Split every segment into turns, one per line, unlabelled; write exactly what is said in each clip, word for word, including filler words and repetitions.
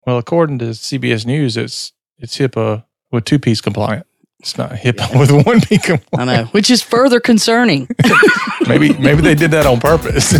Well, according to C B S News, it's it's HIPAA with two-piece compliant. It's not HIPAA yeah. with one-piece compliant.
I know, which is further concerning.
maybe maybe they did that on purpose.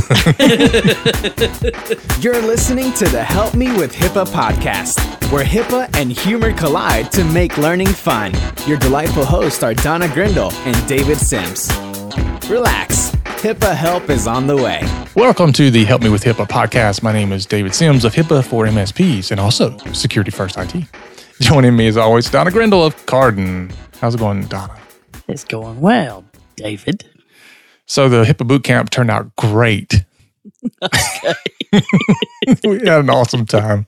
You're listening to the Help Me with HIPAA podcast, where HIPAA and humor collide to make learning fun. Your delightful hosts are Donna Grindle and David Sims. Relax. HIPAA help is on the way.
Welcome to the Help Me with HIPAA podcast. My name is David Sims of HIPAA for M S Ps and also Security First I T. Joining me as always, Donna Grindle of Carden. How's it going, Donna?
It's going well, David.
So the HIPAA boot camp turned out great.
Okay.
We had an awesome time.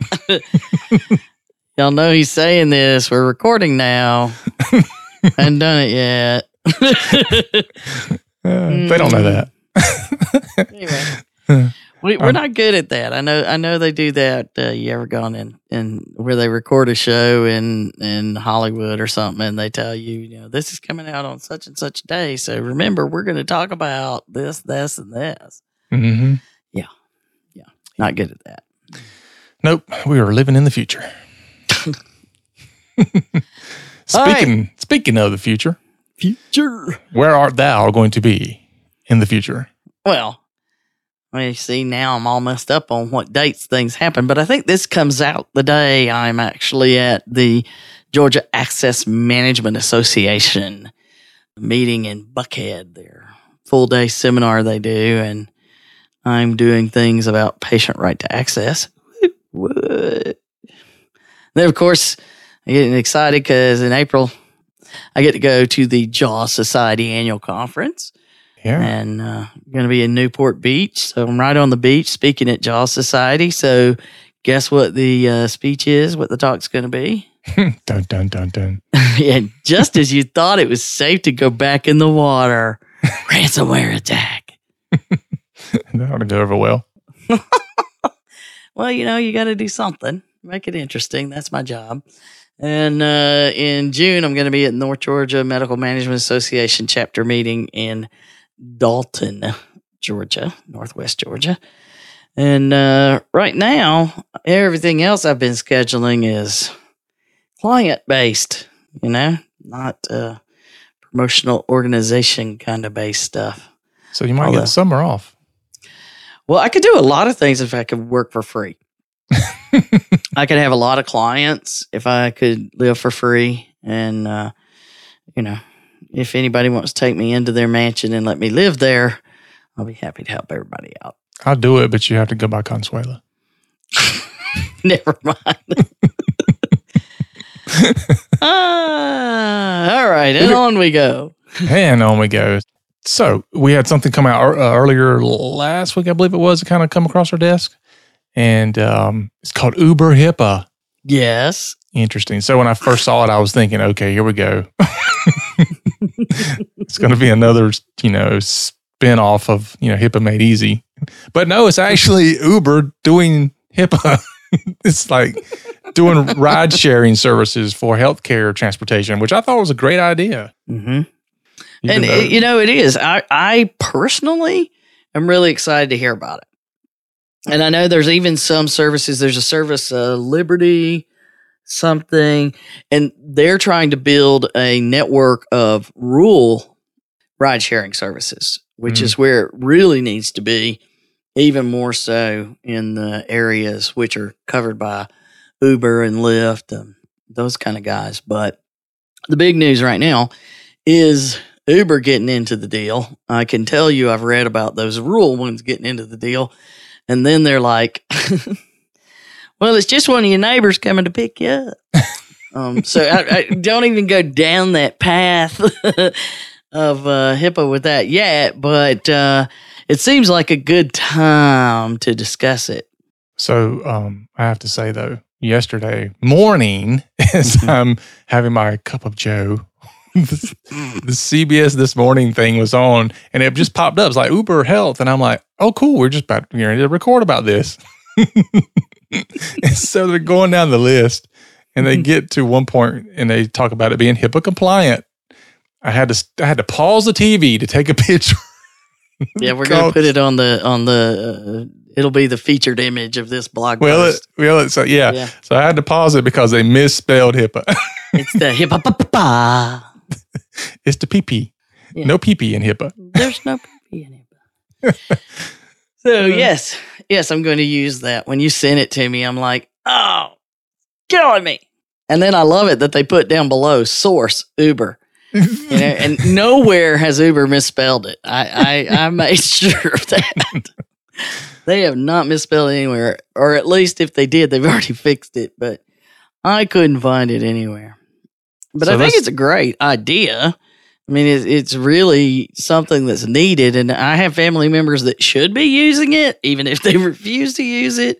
Y'all know he's saying this. We're recording now. Hadn't done it yet.
uh, they don't know that.
Anyway, we, we're um, not good at that. I know. I know they do that. Uh, you ever gone in, in where they record a show in in Hollywood or something, and they tell you, you know, this is coming out on such and such a day. So remember, we're going to talk about this, this, and this.
Mm-hmm.
Yeah, yeah. Not good at that.
Nope. We are living in the future. speaking right. Speaking of the future.
Future.
Where art thou going to be in the future?
Well, you see, now I'm all messed up on what dates things happen, but I think this comes out the day I'm actually at the Georgia Access Management Association meeting in Buckhead, their full day seminar they do, and I'm doing things about patient right to access. What? Then, of course, I'm getting excited because in April, I get to go to the Jaws Society annual conference.
Yeah.
And uh, going to be in Newport Beach. So I'm right on the beach speaking at Jaws Society. So guess what the uh, speech is, what the talk's going to be?
Dun, dun, dun, dun.
Yeah, just as you thought it was safe to go back in the water, ransomware attack.
That ought to go over well.
Well, you know, you got to do something. Make it interesting. That's my job. And uh, in June, I'm going to be at North Georgia Medical Management Association chapter meeting in Dalton, Georgia, Northwest Georgia. And uh, right now, everything else I've been scheduling is client-based, you know, not uh, promotional organization kind of based stuff.
So you might Although, get the summer off.
Well, I could do a lot of things if I could work for free. I could have a lot of clients if I could live for free. And, uh, you know, if anybody wants to take me into their mansion and let me live there, I'll be happy to help everybody out.
I'll do it, but you have to go by Consuela.
Never mind. ah, all right, and on we go.
And on we go. So we had something come out uh, earlier last week, I believe it was, it kind of come across our desk. And um, it's called Uber HIPAA.
Yes.
Interesting. So when I first saw it, I was thinking, okay, here we go. It's going to be another, you know, spin-off of, you know, HIPAA Made Easy. But no, it's actually Uber doing HIPAA. It's like doing ride-sharing services for healthcare transportation, which I thought was a great idea.
Mm-hmm. And, though, it, you know, it is. I, I personally am really excited to hear about it. And I know there's even some services, there's a service, uh, Liberty something, and they're trying to build a network of rural ride-sharing services, which mm. is where it really needs to be, even more so in the areas which are covered by Uber and Lyft and those kind of guys. But the big news right now is Uber getting into the deal. I can tell you I've read about those rural ones getting into the deal. And then they're like, well, it's just one of your neighbors coming to pick you up. um, so I, I don't even go down that path of uh, HIPAA with that yet, but uh, it seems like a good time to discuss it.
So um, I have to say, though, yesterday morning, as I'm having my cup of joe, the, the C B S This Morning thing was on, and it just popped up. It's like Uber Health, and I'm like, oh, cool. We're just about you know, to record about this. And so they're going down the list, and they get to one point, and they talk about it being HIPAA compliant. I had to I had to pause the T V to take a picture.
Yeah, we're going to put it on the on the uh, it'll be the featured image of this blog
well,
post.
It, well, it's, uh, yeah. yeah. So I had to pause it because they misspelled HIPAA.
It's the HIPAA.
It's the P P. Yeah. No P P in HIPAA.
There's no P P in HIPAA. So, yes. Yes, I'm going to use that. When you sent it to me, I'm like, oh, killing me. And then I love it that they put down below, source, Uber. You know, and nowhere has Uber misspelled it. I, I, I made sure of that. They have not misspelled it anywhere. Or at least if they did, they've already fixed it. But I couldn't find it anywhere. But so I think it's a great idea. I mean, it's, it's really something that's needed. And I have family members that should be using it, even if they refuse to use it.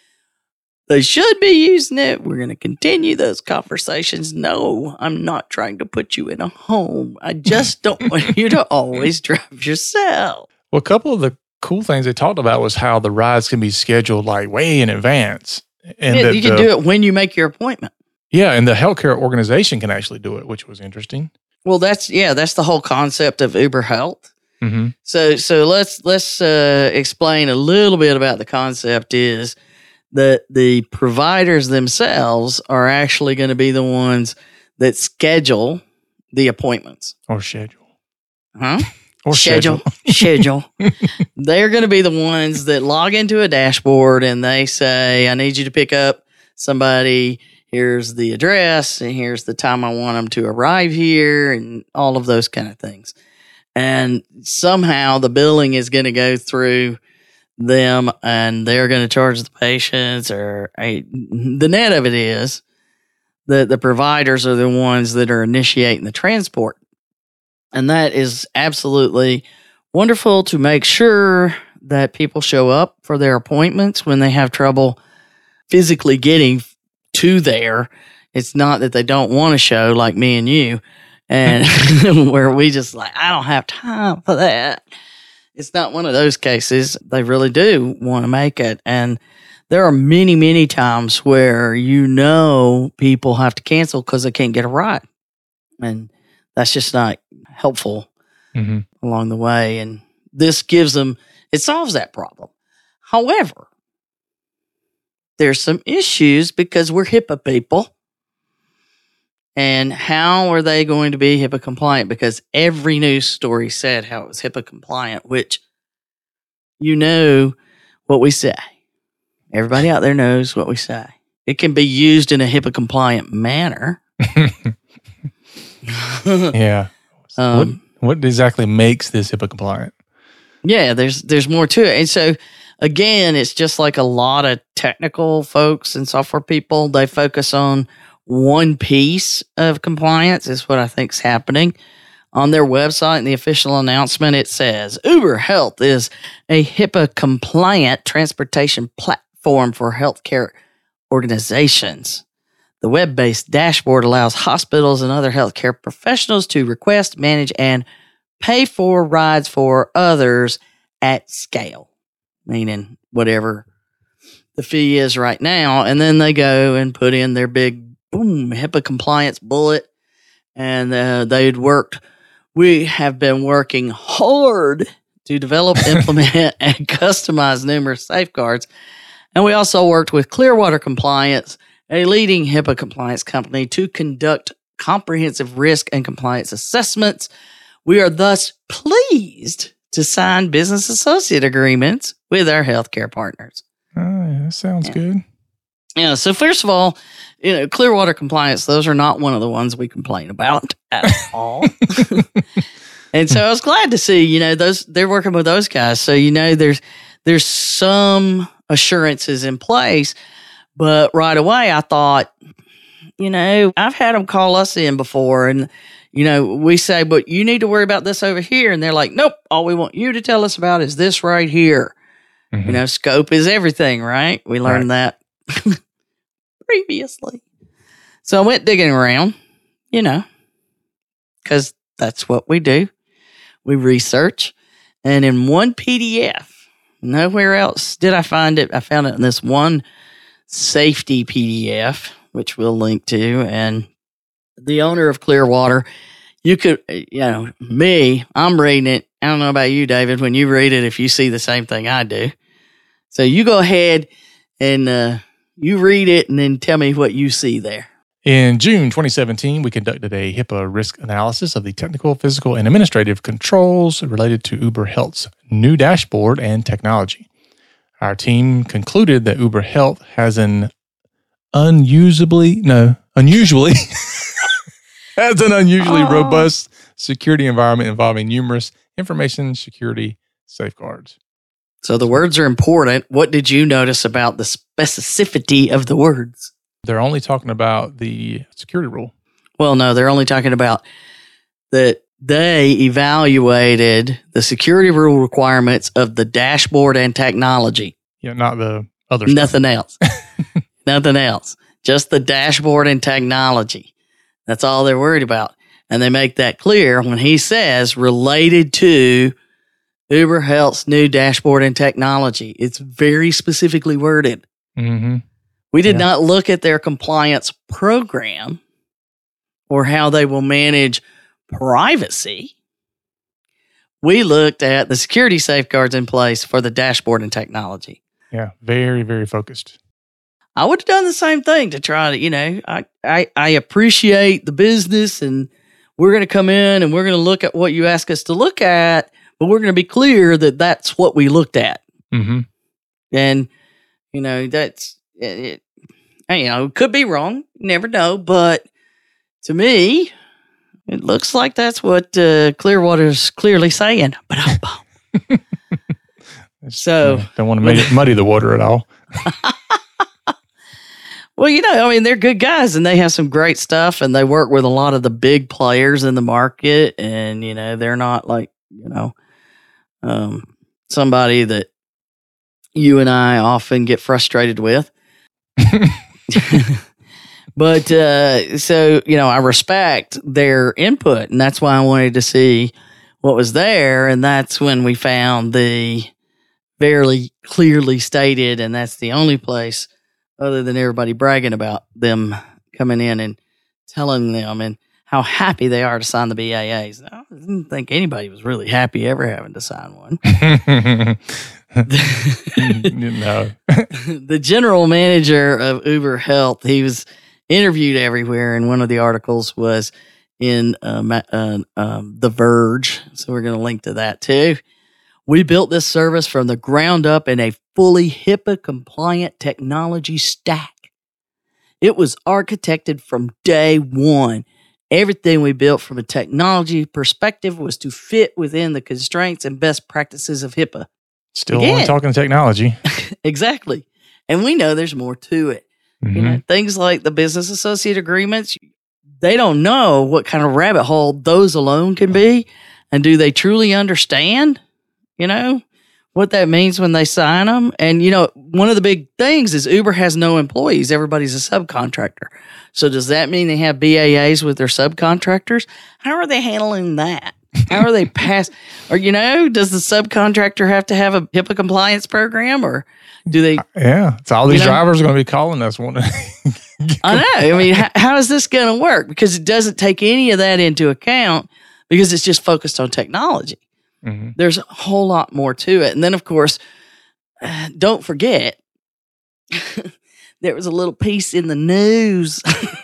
They should be using it. We're going to continue those conversations. No, I'm not trying to put you in a home. I just don't want you to always drive yourself.
Well, a couple of the cool things they talked about was how the rides can be scheduled like way in advance. And
yeah, you can the, do it when you make your appointment.
Yeah, and the healthcare organization can actually do it, which was interesting.
Well, that's yeah, that's the whole concept of Uber Health.
Mm-hmm.
So, so let's let's uh, explain a little bit about the concept. Is that the providers themselves are actually going to be the ones that schedule the appointments
or schedule,
huh?
Or
schedule, schedule. They're going to be the ones that log into a dashboard and they say, "I need you to pick up somebody. Here's the address, and here's the time I want them to arrive here," and all of those kind of things. And somehow the billing is going to go through them, and they're going to charge the patients. Or I, the net of it is that the providers are the ones that are initiating the transport. And that is absolutely wonderful to make sure that people show up for their appointments when they have trouble physically getting to there. It's not that they don't want to show like me and you, and where we just like, I don't have time for that. It's not one of those cases. They really do want to make it. And there are many, many times where, you know, people have to cancel because they can't get a ride. And that's just not helpful
mm-hmm.
along the way. And this gives them, it solves that problem. However, there's some issues because we're HIPAA people. And how are they going to be HIPAA compliant? Because every news story said how it was HIPAA compliant, which you know what we say. Everybody out there knows what we say. It can be used in a HIPAA compliant manner.
Yeah. Um, what, what exactly makes this HIPAA compliant?
Yeah, there's there's more to it. And so, again, it's just like a lot of technical folks and software people. They focus on one piece of compliance is what I think is happening. On their website, in the official announcement, it says, Uber Health is a HIPAA-compliant transportation platform for healthcare organizations. The web-based dashboard allows hospitals and other healthcare professionals to request, manage, and pay for rides for others at scale, meaning whatever the fee is right now. And then they go and put in their big, boom, HIPAA compliance bullet, and uh, they'd worked. We have been working hard to develop, implement, and customize numerous safeguards. And we also worked with Clearwater Compliance, a leading HIPAA compliance company, to conduct comprehensive risk and compliance assessments. We are thus pleased to sign business associate agreements with our healthcare partners.
Oh, yeah, that sounds
yeah.
good.
Yeah. So first of all, you know, Clearwater Compliance, those are not one of the ones we complain about at all. And so I was glad to see, you know, those they're working with those guys. So, you know, there's there's some assurances in place. But right away, I thought, you know, I've had them call us in before, and, you know, we say, but you need to worry about this over here. And they're like, nope, all we want you to tell us about is this right here. Mm-hmm. You know, scope is everything, right? We learned right. that previously. So I went digging around, you know, because that's what we do. We research. And in one P D F, nowhere else did I find it. I found it in this one safety P D F, which we'll link to. And the owner of Clearwater, you could, you know, me, I'm reading it. I don't know about you, David, when you read it, if you see the same thing I do. It So you go ahead and uh, you read it and then tell me what you see there.
In June twenty seventeen, we conducted a HIPAA risk analysis of the technical, physical, and administrative controls related to Uber Health's new dashboard and technology. Our team concluded that Uber Health has an unusably, no, unusually, has an unusually oh. robust security environment involving numerous information security safeguards.
So the words are important. What did you notice about the specificity of the words?
They're only talking about the security rule.
Well, no, they're only talking about that they evaluated the security rule requirements of the dashboard and technology.
Yeah, not the other stuff.
Nothing else. Nothing else. Just the dashboard and technology. That's all they're worried about. And they make that clear when he says related to Uber Health's new dashboard and technology. It's very specifically worded.
Mm-hmm.
We did
yeah.
not look at their compliance program or how they will manage privacy. We looked at the security safeguards in place for the dashboard and technology.
Yeah, very, very focused.
I would have done the same thing to try to, you know, I, I, I appreciate the business and we're going to come in and we're going to look at what you ask us to look at, but we're going to be clear that that's what we looked at.
Mm-hmm.
And, you know, that's, it, it, you know, could be wrong. Never know. But to me, it looks like that's what uh, Clearwater's clearly saying. So
yeah, don't want to make it muddy the water at all.
Well, you know, I mean, they're good guys and they have some great stuff and they work with a lot of the big players in the market. And, you know, they're not like, you know, um, somebody that you and I often get frustrated with. But uh, so, you know, I respect their input and that's why I wanted to see what was there. And that's when we found the very clearly stated, and that's the only place other than everybody bragging about them coming in and telling them and how happy they are to sign the B A As. I didn't think anybody was really happy ever having to sign one.
No.
The general manager of Uber Health, he was interviewed everywhere, and one of the articles was in um, uh, um, The Verge, so we're going to link to that too. We built this service from the ground up in a fully HIPAA-compliant technology stack. It was architected from day one. Everything we built from a technology perspective was to fit within the constraints and best practices of HIPAA.
Still
Again,
only talking technology.
Exactly. And we know there's more to it.
Mm-hmm.
You know, things like the business associate agreements, they don't know what kind of rabbit hole those alone can be. And do they truly understand, you know, what that means when they sign them? And, you know, one of the big things is Uber has no employees. Everybody's a subcontractor. So does that mean they have B A As with their subcontractors? How are they handling that? How are they pass? Or, you know, does the subcontractor have to have a HIPAA compliance program, or do they?
Yeah. So all these
you know,
drivers are going to be calling us. Wanting
I know. I mean, how, how is this going to work? Because it doesn't take any of that into account because it's just focused on technology.
Mm-hmm.
There's a whole lot more to it. And then, of course, uh, don't forget, there was a little piece in the news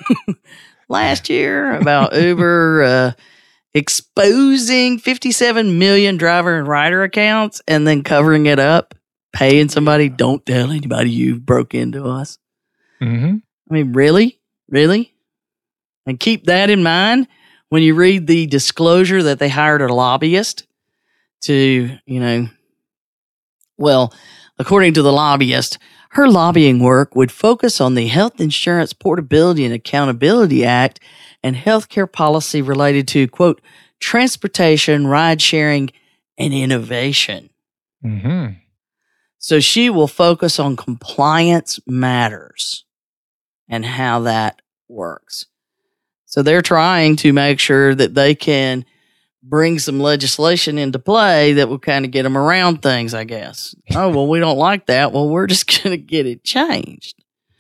last year about Uber uh, exposing fifty-seven million driver and rider accounts and then covering it up, paying somebody, don't tell anybody you broke into us.
Mm-hmm.
I mean, really? Really? And keep that in mind when you read the disclosure that they hired a lobbyist to, you know, well, according to the lobbyist, her lobbying work would focus on the Health Insurance Portability and Accountability Act and healthcare policy related to, quote, transportation, ride sharing, and innovation.
Mm-hmm.
So she will focus on compliance matters and how that works. So they're trying to make sure that they can bring some legislation into play that will kind of get them around things, I guess. Oh, well, we don't like that. Well, we're just going to get it changed.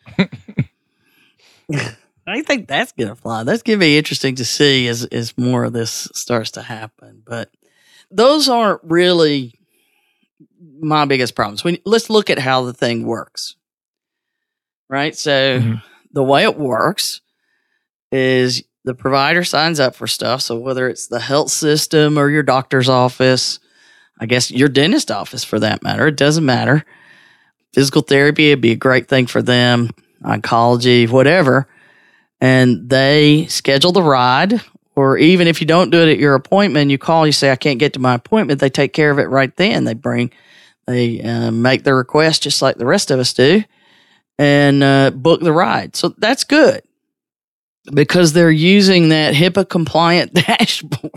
I think that's going to fly. That's going to be interesting to see as, as more of this starts to happen. But those aren't really my biggest problems. When, let's look at how the thing works. Right? So mm-hmm. the way it works is the provider signs up for stuff. So whether it's the health system or your doctor's office, I guess your dentist office for that matter, it doesn't matter. Physical therapy would be a great thing for them, oncology, whatever. And they schedule the ride, or even if you don't do it at your appointment, you call, you say, I can't get to my appointment. They take care of it right then. They bring, they uh, make the request just like the rest of us do and uh, book the ride. So that's good because they're using that HIPAA compliant dashboard.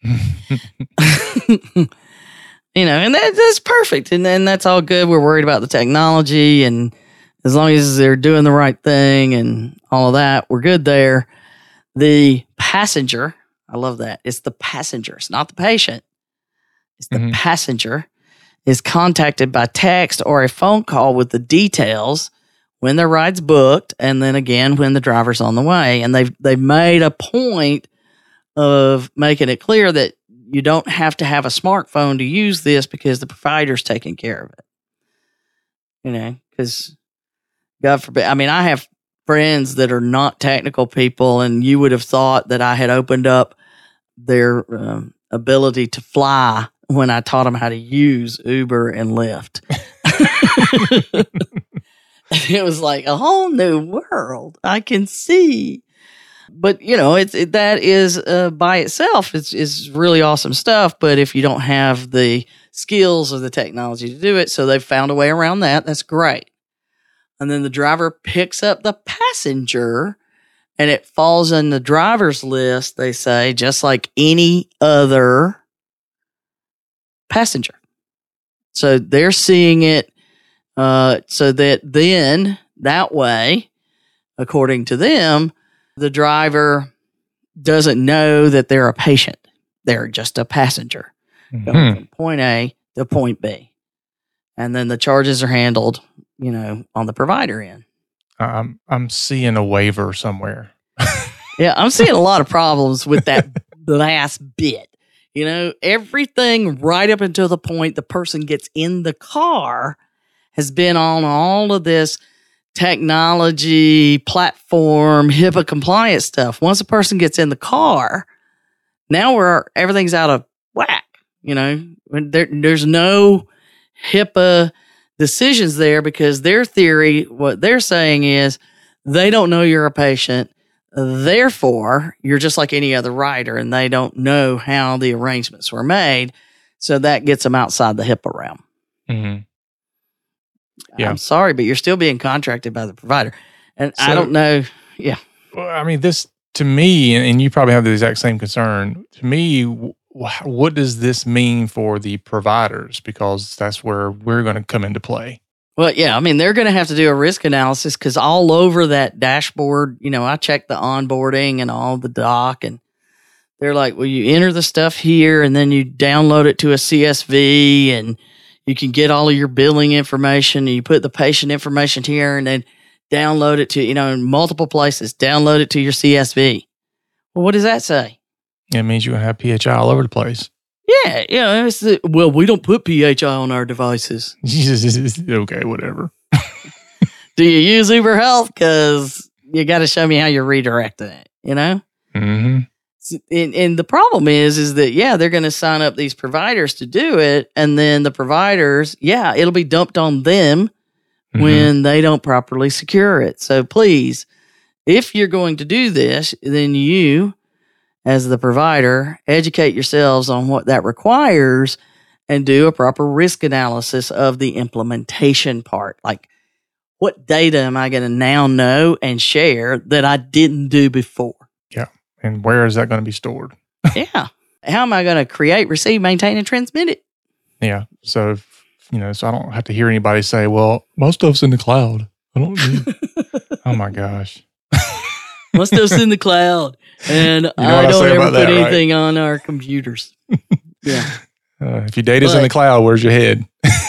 You know, and that, that's perfect. And then that's all good. We're worried about the technology, and as long as they're doing the right thing and all of that, we're good there. The passenger, I love that. It's the passenger. It's not the patient. It's the mm-hmm. passenger is contacted by text or a phone call with the details when their ride's booked, and then again when the driver's on the way. And they've they've made a point of making it clear that you don't have to have a smartphone to use this because the provider's taking care of it. You know, because God forbid, I mean, I have friends that are not technical people, and you would have thought that I had opened up their um, ability to fly when I taught them how to use Uber and Lyft. It was like a whole new world I can see. But, you know, it's it, that is uh, by itself is is really awesome stuff. But if you don't have the skills or the technology to do it, so they've found a way around that. That's great. And then the driver picks up the passenger, and it falls in the driver's list, they say, just like any other passenger. So they're seeing it uh, so that then that way, according to them, the driver doesn't know that they're a patient. They're just a passenger mm-hmm. going from point A to point B. And then the charges are handled, you know, on the provider end.
I'm I'm seeing a waiver somewhere.
Yeah, I'm seeing a lot of problems with that last bit. You know, everything right up until the point the person gets in the car has been on all of this technology, platform, HIPAA compliant stuff. Once a person gets in the car, now we're everything's out of whack. You know, there, there's no HIPAA decisions there because their theory, what they're saying is they don't know you're a patient. Therefore, you're just like any other rider, and they don't know how the arrangements were made. So that gets them outside the HIPAA realm. Mm-hmm. Yeah. I'm sorry, but you're still being contracted by the provider. And so, I don't know. Yeah.
Well, I mean, this to me, and you probably have the exact same concern. To me, what does this mean for the providers? Because that's where we're going to come into play.
Well, yeah, I mean, they're going to have to do a risk analysis because all over that dashboard, you know, I checked the onboarding and all the doc, and they're like, well, you enter the stuff here, and then you download it to a C S V, and you can get all of your billing information, and you put the patient information here, and then download it to, you know, in multiple places, download it to your C S V. Well, what does that say?
It means you're going to have P H I all over the place.
Yeah, you know, it's the, well, we don't put P H I on our devices.
Okay, whatever.
Do you use Uber Health? Because you got to show me how you're redirecting it, you know? Mm-hmm. And, and the problem is, is that, yeah, they're going to sign up these providers to do it. And then the providers, yeah, it'll be dumped on them mm-hmm. when they don't properly secure it. So please, if you're going to do this, then you, as the provider, educate yourselves on what that requires and do a proper risk analysis of the implementation part. Like, what data am I going to now know and share that I didn't do before?
Yeah. And where is that going to be stored?
Yeah. How am I going to create, receive, maintain, and transmit it?
Yeah. So, if, you know, so I don't have to hear anybody say, well, most stuff's in the cloud. I don't need. Oh my gosh.
Most stuff's in the cloud. And you know I don't I ever put that, anything right? on our computers. Yeah.
Uh, if your data's but, in the cloud, where's your head?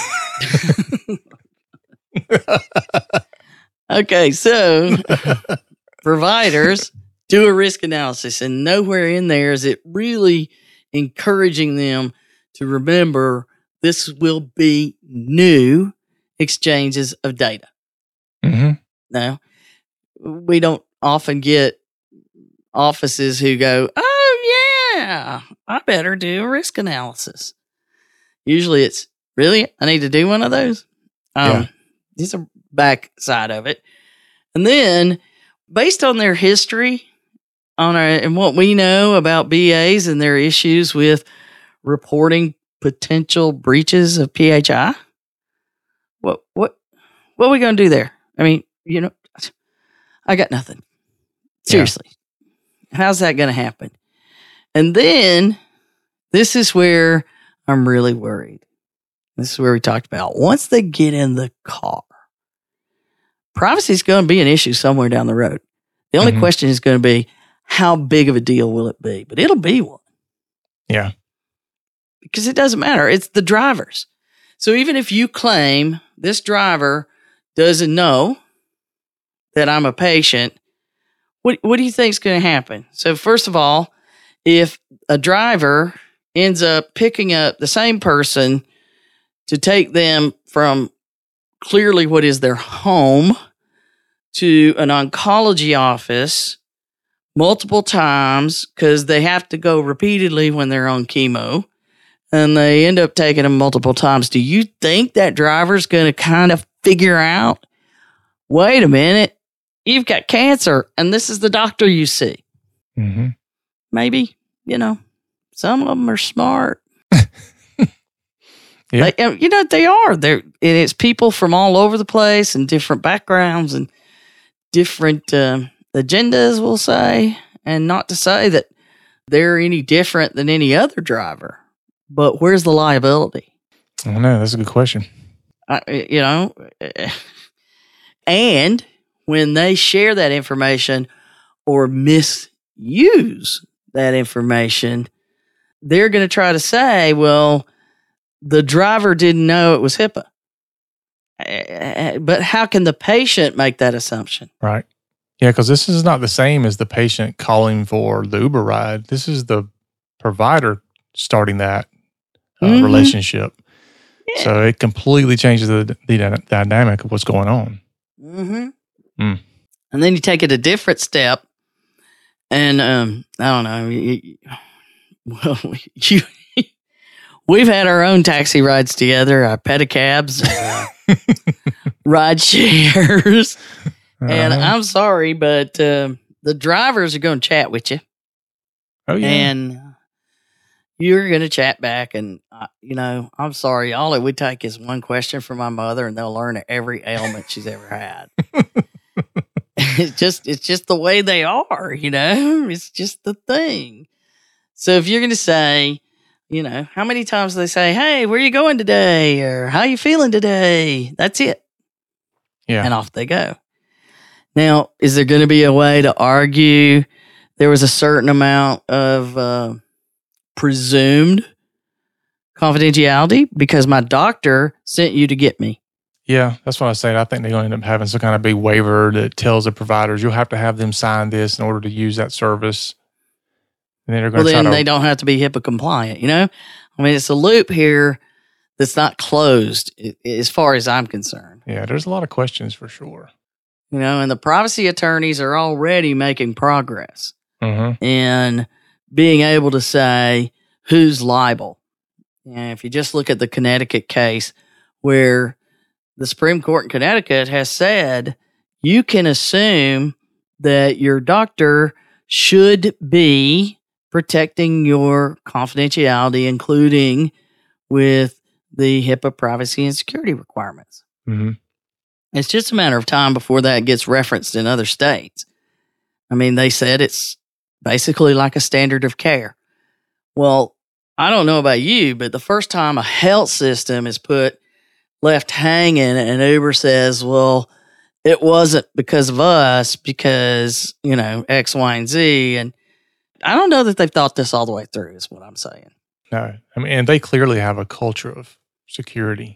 Okay, so providers do a risk analysis, and nowhere in there is it really encouraging them to remember this will be new exchanges of data.
Mm-hmm.
No, we don't often get offices who go, oh, yeah, I better do a risk analysis. Usually it's, really? I need to do one of those? Um,
Yeah.
These are back side of it. And then, based on their history on our, and what we know about B As and their issues with reporting potential breaches of P H I, what what what are we going to do there? I mean, you know, I got nothing. Seriously. Yeah. How's that going to happen? And then, this is where I'm really worried. This is where we talked about once they get in the car, privacy is going to be an issue somewhere down the road. The only mm-hmm. question is going to be, how big of a deal will it be? But it'll be one.
Yeah.
Because it doesn't matter. It's the drivers. So even if you claim this driver doesn't know that I'm a patient, what, what do you think is going to happen? So first of all, if a driver ends up picking up the same person to take them from clearly what is their home to an oncology office multiple times because they have to go repeatedly when they're on chemo, and they end up taking them multiple times, do you think that driver's going to kind of figure out, wait a minute, you've got cancer and this is the doctor you see?
Mm-hmm.
Maybe, you know, some of them are smart.
Yeah.
They, you know, they are. They're, it's people from all over the place and different backgrounds and different um, agendas, we'll say. And not to say that they're any different than any other driver, but where's the liability?
I don't know. That's a good question.
I, you know, and when they share that information or misuse that information, they're going to try to say, well, the driver didn't know it was HIPAA. But how can the patient make that assumption?
Right. Yeah, because this is not the same as the patient calling for the Uber ride. This is the provider starting that uh, mm-hmm. relationship. Yeah. So it completely changes the, the dynamic of what's going on.
Mm-hmm.
Mm.
And then you take it a different step. And um, I don't know. You, well, you... We've had our own taxi rides together, our pedicabs, uh, ride shares. Uh-huh. And I'm sorry, but uh, the drivers are going to chat with you.
Oh, yeah.
And you're going to chat back. And, uh, you know, I'm sorry. All it would take is one question from my mother, and they'll learn every ailment she's ever had. It's just, it's just the way they are, you know? It's just the thing. So if you're going to say, you know, how many times do they say, hey, where you going today? Or how you feeling today? That's it.
Yeah.
And off they go. Now, is there going to be a way to argue there was a certain amount of uh, presumed confidentiality because my doctor sent you to get me?
Yeah, that's what I said. I think they're going to end up having some kind of big waiver that tells the providers, you'll have to have them sign this in order to use that service. And then they're going
well,
to try
then
to,
they don't have to be HIPAA compliant, you know? I mean, it's a loop here that's not closed as far as I'm concerned.
Yeah, there's a lot of questions for sure.
You know, and the privacy attorneys are already making progress
mm-hmm.
in being able to say who's liable. And if you just look at the Connecticut case where the Supreme Court in Connecticut has said you can assume that your doctor should be protecting your confidentiality, including with the HIPAA privacy and security requirements.
Mm-hmm.
It's just a matter of time before that gets referenced in other states. I mean, they said it's basically like a standard of care. Well, I don't know about you, but the first time a health system is put left hanging and Uber says, well, it wasn't because of us, because, you know, X, Y, and Z. And I don't know that they've thought this all the way through, is what I'm saying.
No. I mean, and they clearly have a culture of security.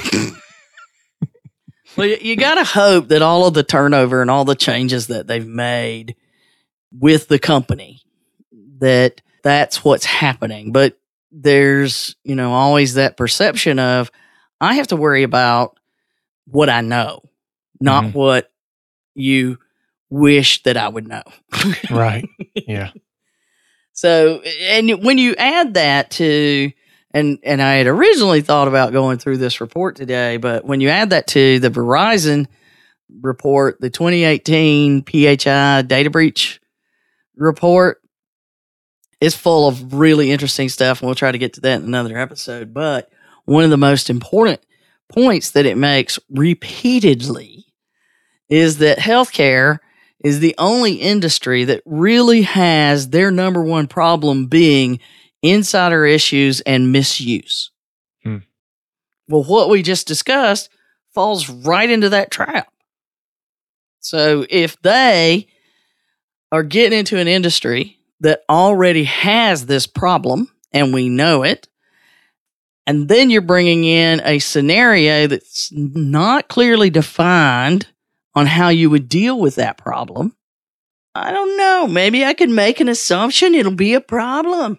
Well, you, you got to hope that all of the turnover and all the changes that they've made with the company, that that's what's happening. But there's, you know, always that perception of I have to worry about what I know, not mm-hmm. what you wish that I would know.
Right. Yeah.
So, and when you add that to, and, and I had originally thought about going through this report today, but when you add that to the Verizon report, the twenty eighteen P H I data breach report, it's full of really interesting stuff, and we'll try to get to that in another episode. But one of the most important points that it makes repeatedly is that healthcare is the only industry that really has their number one problem being insider issues and misuse. Hmm. Well, what we just discussed falls right into that trap. So if they are getting into an industry that already has this problem, and we know it, and then you're bringing in a scenario that's not clearly defined on how you would deal with that problem, I don't know. Maybe I could make an assumption it'll be a problem.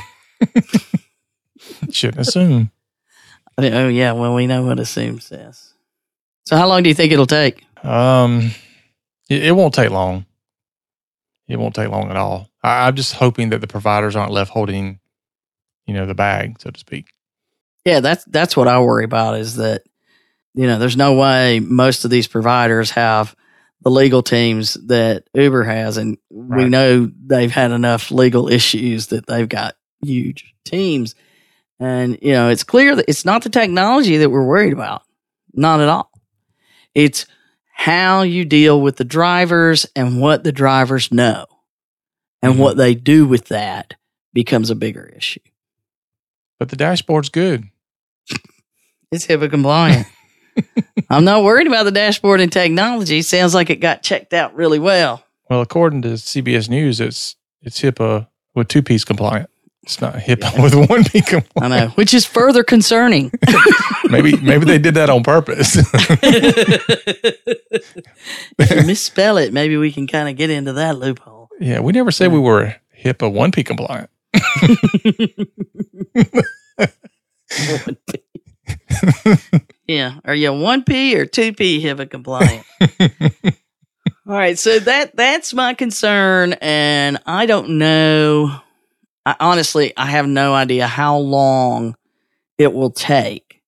Shouldn't assume.
Oh, yeah. Well, we know what assume says. So how long do you think it'll take?
Um, it, it won't take long. It won't take long at all. I, I'm just hoping that the providers aren't left holding, you know, the bag, so to speak.
Yeah, that's that's what I worry about is that, you know, there's no way most of these providers have the legal teams that Uber has. And right. we know they've had enough legal issues that they've got huge teams. And, you know, it's clear that it's not the technology that we're worried about. Not at all. It's how you deal with the drivers and what the drivers know. And mm-hmm. what they do with that becomes a bigger issue.
But the dashboard's good.
It's HIPAA compliant. I'm not worried about the dashboard and technology. Sounds like it got checked out really well.
Well, according to C B S News, it's it's HIPAA with two-piece compliant. It's not HIPAA yeah. with one-piece compliant.
I know, which is further concerning.
maybe maybe they did that on purpose.
If you misspell it, maybe we can kind of get into that loophole.
Yeah, we never said we were HIPAA one-piece compliant.
Yeah. Are you one P or two P HIPAA compliant? All right. So that that's my concern. And I don't know. I, honestly, I have no idea how long it will take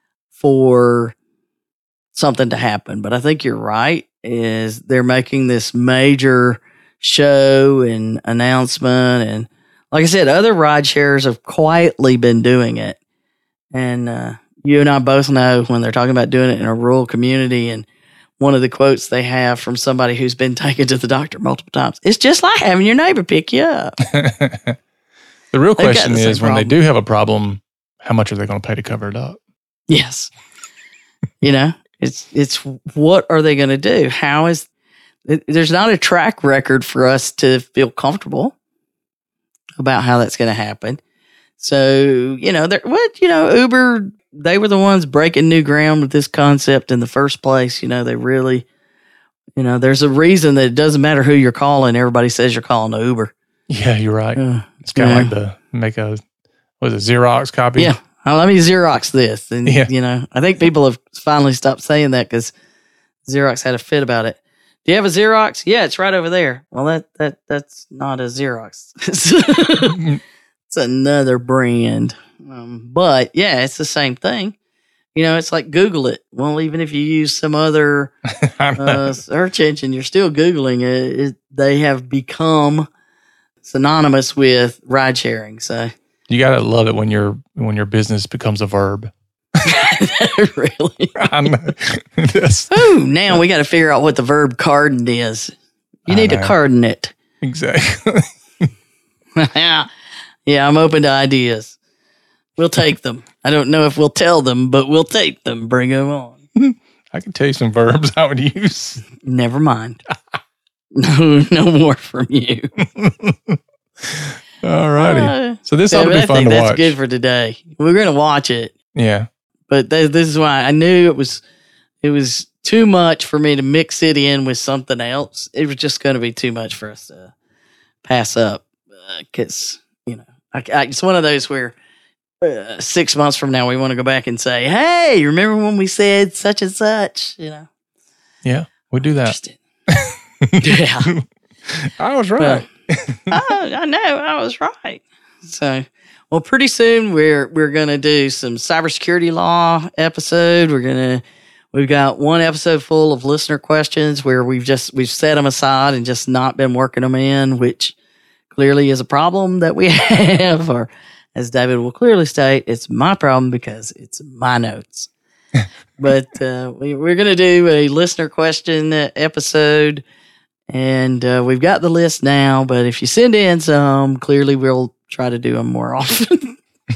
for something to happen. But I think you're right, is they're making this major show and announcement. And like I said, other ride shares have quietly been doing it. And uh, you and I both know when they're talking about doing it in a rural community, and one of the quotes they have from somebody who's been taken to the doctor multiple times, it's just like having your neighbor pick you up.
The real question the is when problem. They do have a problem, how much are they going to pay to cover it up?
Yes. You know, it's it's what are they going to do? How is it, there's not a track record for us to feel comfortable about how that's going to happen. So, you know, they're, what, you know, Uber, they were the ones breaking new ground with this concept in the first place. You know, they really, you know, there's a reason that it doesn't matter who you're calling. Everybody says you're calling the Uber.
Yeah, you're right. Uh, it's kind of yeah. like the make a, what is it, Xerox copy?
Yeah. Oh, let me Xerox this. And, yeah. you know, I think people have finally stopped saying that because Xerox had a fit about it. Do you have a Xerox? Yeah, it's right over there. Well, that that that's not a Xerox. It's another brand. Um, but, yeah, it's the same thing. You know, it's like Google it. Well, even if you use some other uh, search engine, you're still Googling it. it. They have become synonymous with ride sharing. So
you got to love it when your when your business becomes a verb.
Really?
I know.
Oh, now we got to figure out what the verb carden is. You need to carden it.
Exactly.
Yeah. Yeah, I'm open to ideas. We'll take them. I don't know if we'll tell them, but we'll take them. Bring them on.
I can tell you some verbs I would use.
Never mind. No, no more from you.
All righty. Uh, so this
yeah,
ought to be
I
fun
think
to
that's
watch.
Good for today. We're going to watch it.
Yeah.
But th- this is why I knew it was it was too much for me to mix it in with something else. It was just going to be too much for us to pass up because, uh, you know, I, I, it's one of those where uh, six months from now, we want to go back and say, hey, remember when we said such and such? You know?
Yeah, we do that.
Yeah.
I was right.
Well, I, I know, I was right. So, well, pretty soon we're we're gonna do some cybersecurity law episode. We're gonna we've got one episode full of listener questions where we've just we've set them aside and just not been working them in, which clearly is a problem that we have. Or, as David will clearly state, it's my problem because it's my notes. But uh, we, we're gonna do a listener question episode, and uh, we've got the list now. But if you send in some, clearly we'll try to do them more often.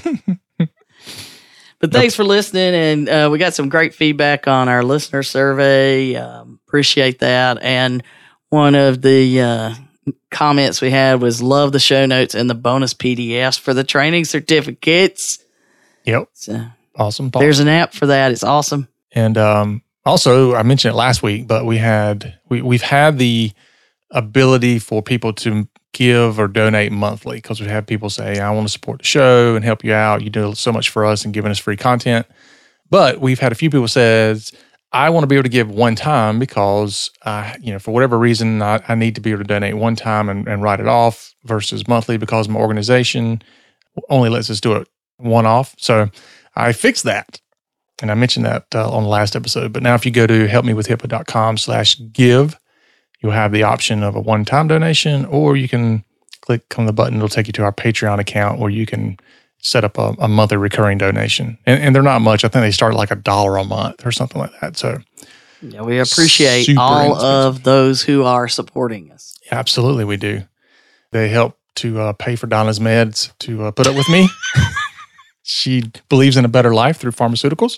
But thanks for listening, and uh, we got some great feedback on our listener survey. Um, appreciate that. And one of the uh, comments we had was love the show notes and the bonus P D Fs for the training certificates.
Yep.
So
awesome.
There's an app for that. It's awesome.
And um, also, I mentioned it last week, but we had we we've had the ability for people to give or donate monthly, because we have people say, I want to support the show and help you out. You do so much for us and giving us free content. But we've had a few people says, I want to be able to give one time because, uh, you know, for whatever reason, I, I need to be able to donate one time and, and write it off versus monthly because my organization only lets us do it one off. So I fixed that. And I mentioned that uh, on the last episode. But now if you go to helpmewithhippa.com slash give, you'll have the option of a one-time donation, or you can click on the button. It'll take you to our Patreon account where you can set up a, a monthly recurring donation. And, and they're not much. I think they start like a dollar a month or something like that. So
yeah, we appreciate all of those who are supporting us.
Yeah, absolutely, we do. They help to uh, pay for Donna's meds to uh, put up with me. She believes in a better life through pharmaceuticals.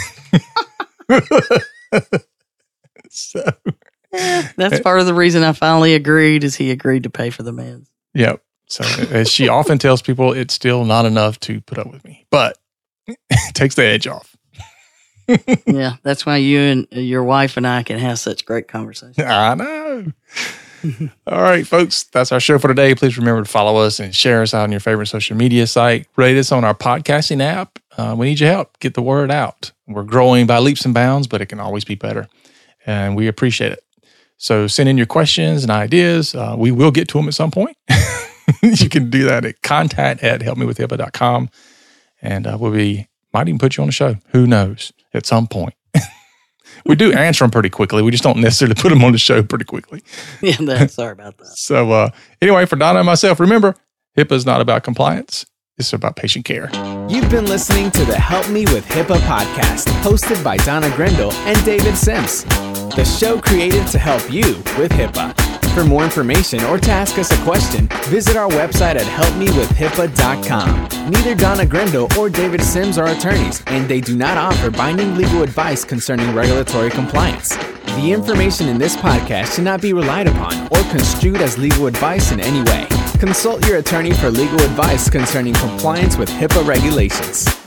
So...
That's part of the reason I finally agreed is he agreed to pay for the meds.
Yep. So as she often tells people, it's still not enough to put up with me, but it takes the edge off.
Yeah, that's why you and your wife and I can have such great conversations.
I know. All right, folks, that's our show for today. Please remember to follow us and share us out on your favorite social media site. Rate us on our podcasting app. Uh, we need your help. Get the word out. We're growing by leaps and bounds, but it can always be better, and we appreciate it. So send in your questions and ideas. Uh, we will get to them at some point. You can do that at contact at helpmewithhippa dot com. And uh, we'll be, might even put you on the show. Who knows? At some point. We do answer them pretty quickly. We just don't necessarily put them on the show pretty quickly.
Yeah, no, sorry about that.
So uh, anyway, for Donna and myself, remember, HIPAA is not about compliance. It's about patient care.
You've been listening to the Help Me with HIPAA podcast, hosted by Donna Grindle and David Sims. The show created to help you with HIPAA. For more information or to ask us a question, visit our website at help me with hippa dot com. Neither Donna Grindle or David Sims are attorneys, and they do not offer binding legal advice concerning regulatory compliance. The information in this podcast should not be relied upon or construed as legal advice in any way. Consult your attorney for legal advice concerning compliance with HIPAA regulations.